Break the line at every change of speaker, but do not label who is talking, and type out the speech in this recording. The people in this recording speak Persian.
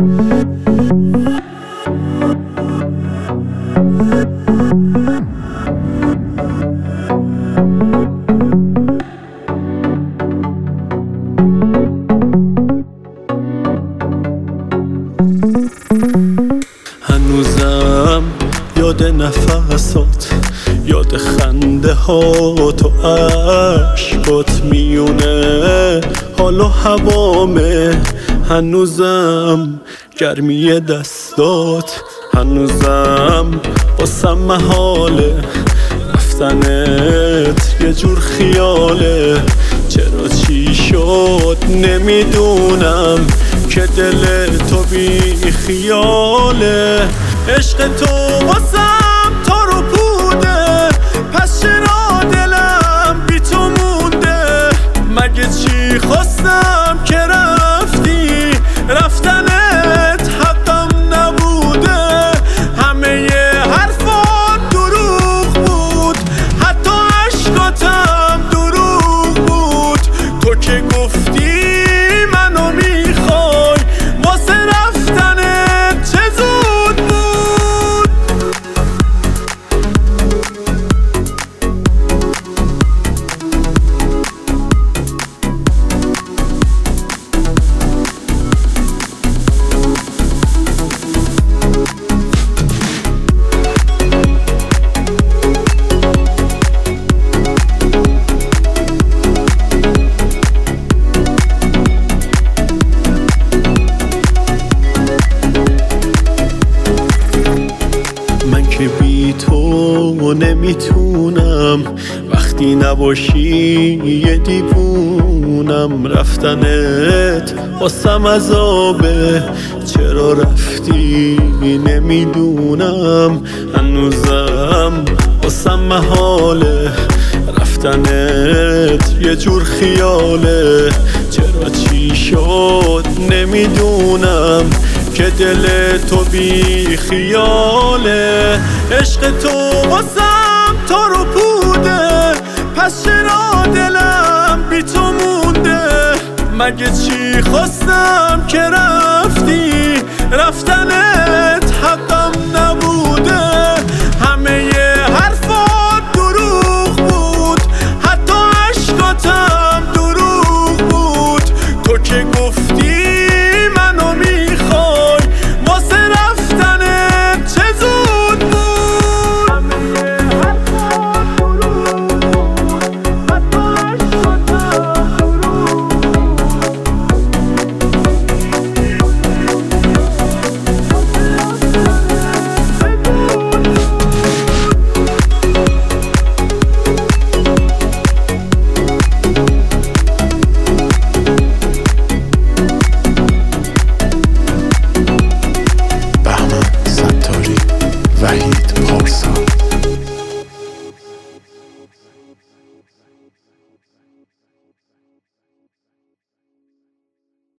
هنوزم یاد نفسات، یاد خنده هات و عشقات میونه حال و هوامه. هنوزم گرمی دستات، هنوزم باسم محاله رفتنت یه جور خیاله. چرا چی شد نمیدونم که دل تو بی خیاله. عشق تو واسم تارو پوده، پس چرا دلم بی تو مونده؟ مگه چی خواستم که رفتی؟ رفتنت حقم نبوده. همه حرفات دروغ بود، حتی عشقاتم دروغ بود. تو که گفتی منو میخوای، واسه رفتنت چه زود بود. من که بی تو نمیتونم، وقتی نباشی یه دیوونم. رفتنت واسم عذابه، چرا رفتی نمیدونم. هنوزم واسم محاله رفتنت یه جور خیاله. چرا چی شد نمیدونم که دل تو بی خیاله. عشق تو واسم تارو پوده، پس چرا دلم بی تو مونده؟ مگه چی خواستم که رفتی؟ رفتنت حقم نبود.